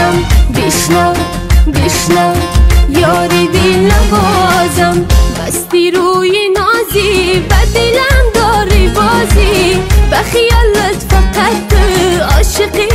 نوازم بشنو بشنو یاری دل نوازم بستی روی نازی به دلم داری بازی به خیالت فقط عاشقی